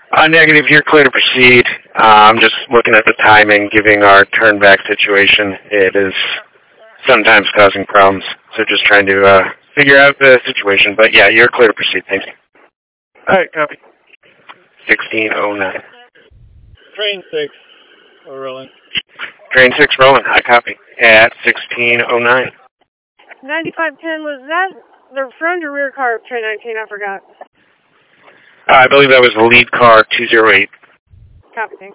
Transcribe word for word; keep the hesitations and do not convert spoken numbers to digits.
Uh, negative, you're clear to proceed. Uh, I'm just looking at the timing, giving our turn back situation. It is sometimes causing problems, so just trying to uh, figure out the situation. But yeah, you're clear to proceed. Thank you. All right, copy. sixteen oh nine. Train six, we're rolling. Train six rolling. I copy. At sixteen oh nine. ninety-five ten, was that the front or rear car of train nineteen? I forgot. Uh, I believe that was the lead car two oh eight. Copy, thanks.